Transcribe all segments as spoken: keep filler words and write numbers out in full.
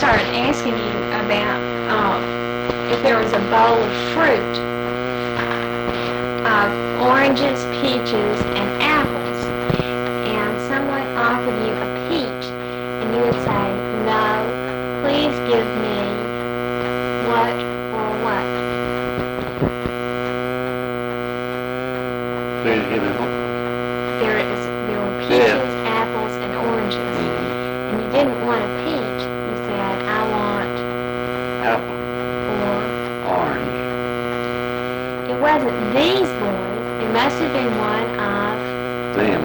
started asking you about uh, if there was a bowl of fruit, of oranges, peaches, and apples, and someone offered you a peach, and you would say, no, please give me what or what? Please give me what? There, is, there were peaches, Yeah. apples, and oranges, Mm-hmm. and you didn't want a peach. You said, I want Apple. or Orange. it wasn't these boys. It must have been one of, Them.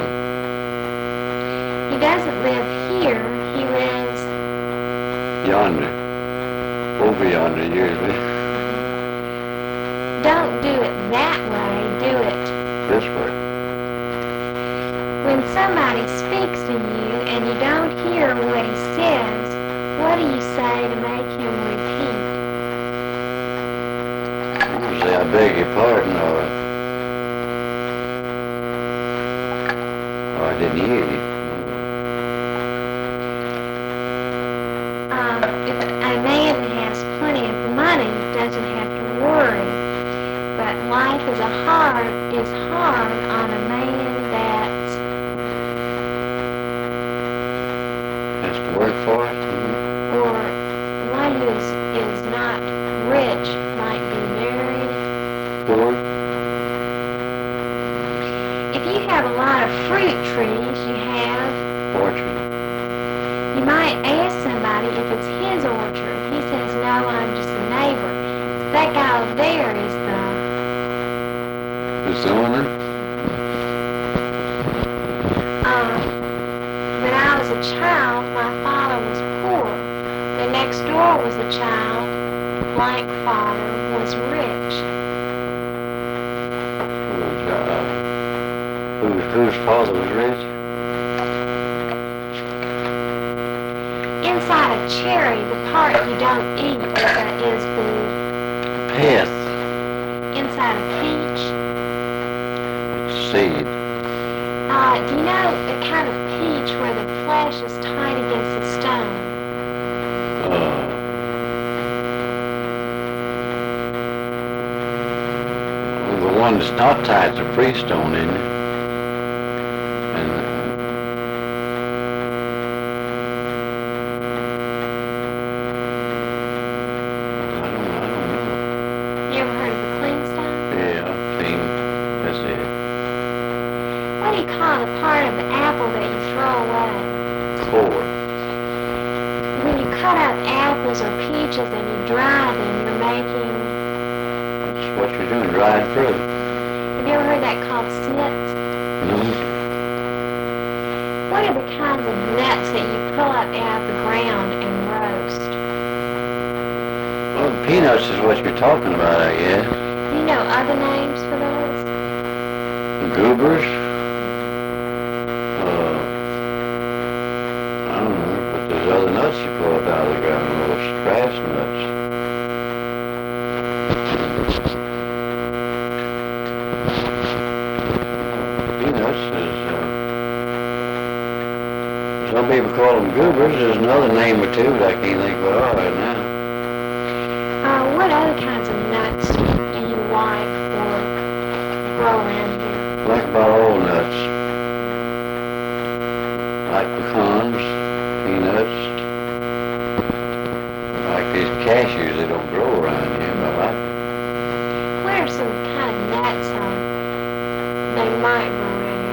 he doesn't live here. He lives, Yonder. Over yonder, usually. don't do it that way, do it. This way. When somebody speaks to you and you don't hear what he says, what do you say to make him repeat? You say, I beg your pardon, or, or I didn't hear you. Um, if a man that has plenty of money doesn't have to worry, but life is a hard is hard on a man that's Has to work for it. Mm-hmm. or one who is, is not rich, might be married. Poor. If you have a lot of fruit trees, you have, Fortune. you might ask somebody if it's his orchard. He says, no, I'm just a neighbor. That guy over there is the, Who's the owner? um, when I was a child, my father was poor. The next door was a child, blank father was rich. Who's, uh, whose, whose father was rich? Inside a cherry, the part you don't eat is, uh, is the, Pith. inside a peach. Seed. Uh, do you know the kind of peach where the flesh is tied against the stone? Uh, well, the one that's not tied to freestone, isn't it? And, uh, I don't, I don't know. You ever heard of the clingstone? Yeah, clean. That's it. What do you call the part of the apple that you throw away? Core. When you cut up apples or peaches and you dry them, you're making, That's what you're doing, dried fruit. have you ever heard that called snits? No. What are the kinds of nuts that you pull up out of the ground and roast? Well, peanuts is what you're talking about, I guess. Do you know other names for those? Goobers. Uh, I don't know, but there's other nuts you pull up out of the ground, those grass nuts. Peanuts is, uh, some people call them goobers. There's another name or two, but I can't think what are right now. Uh, what other kinds of nuts do you like or grow around here? Like about all nuts. Like pecans, peanuts. Like these cashews, they don't grow around here, but I like them. What are some kind of nuts uh, they might grow around